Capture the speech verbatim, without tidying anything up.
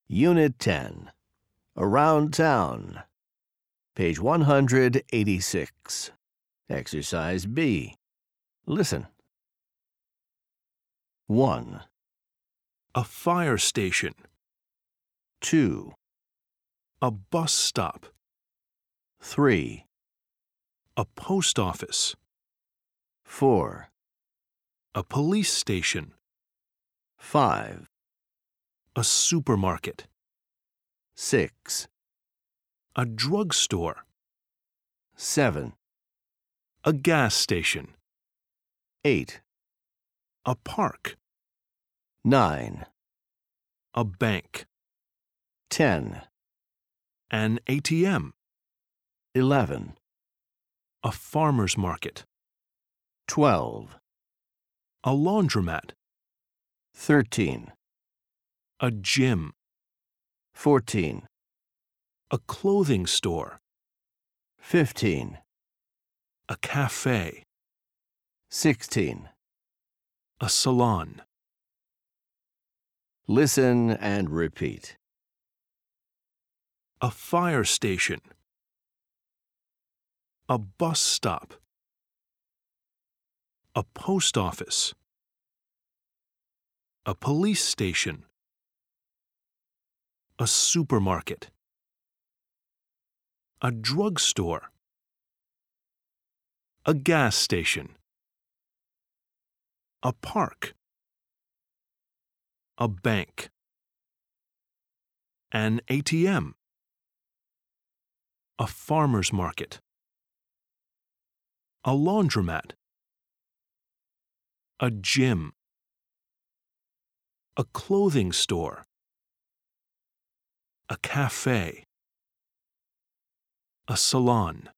Unit ten. Around Town. Page one hundred eighty-six. Exercise B. Listen. one, A fire station. two, A bus stop. three, A post office. four, A police station. five, A supermarket. six, A drugstore. seven, A gas station. eight, A park. nine, A bank. ten, An A T M. eleven, A farmer's market. twelve, A laundromat. thirteen, A gym. fourteen, A clothing store. fifteen, A cafe. sixteen. A salon. Listen and repeat. A fire station. A bus stop. A post office. A police station. A supermarket. A drugstore. A gas station. A park. A bank. An A T M. A farmer's market. A laundromat. A gym. A clothing store. A cafe. A salon.